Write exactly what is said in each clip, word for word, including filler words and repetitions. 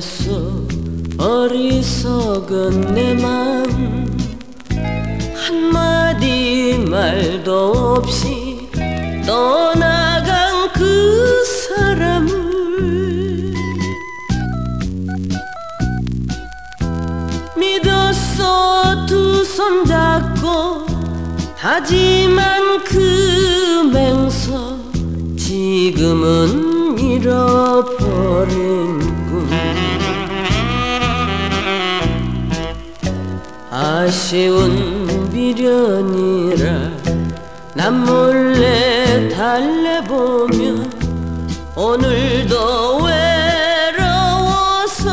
사랑했어. 어리석은 내 마음 한마디 말도 없이 떠나간 그 사람을 믿었어. 두 손 잡고 하지만 그 맹서 지금은 잃어버린 꿈. 아쉬운 미련이라 난 몰래 달래보며 오늘도 외로워서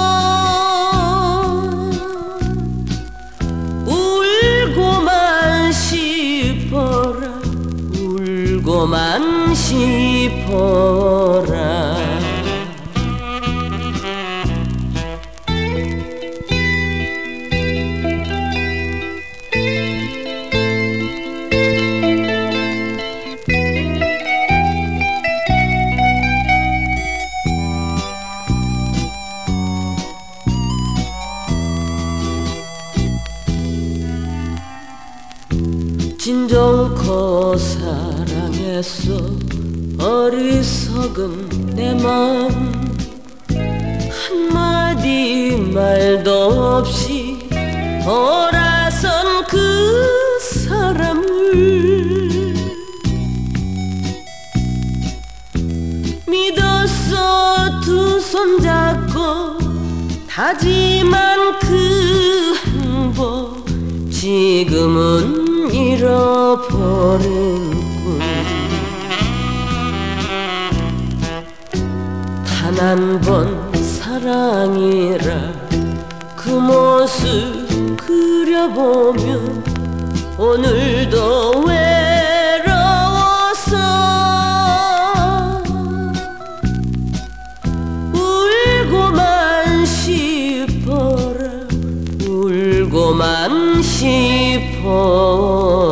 울고만 싶어라 울고만 싶어라. 진정코 사랑했어. 어리석은 내 마음 한마디 말도 없이 돌아선 그 사람을 믿었어. 두 손 잡고 하지만 그 행복 지금은 잃어버린 꿈. 단 한 번 사랑이라 그 모습 그려보며 오늘도 외로워서 울고만 싶어라 울고만 싶어라.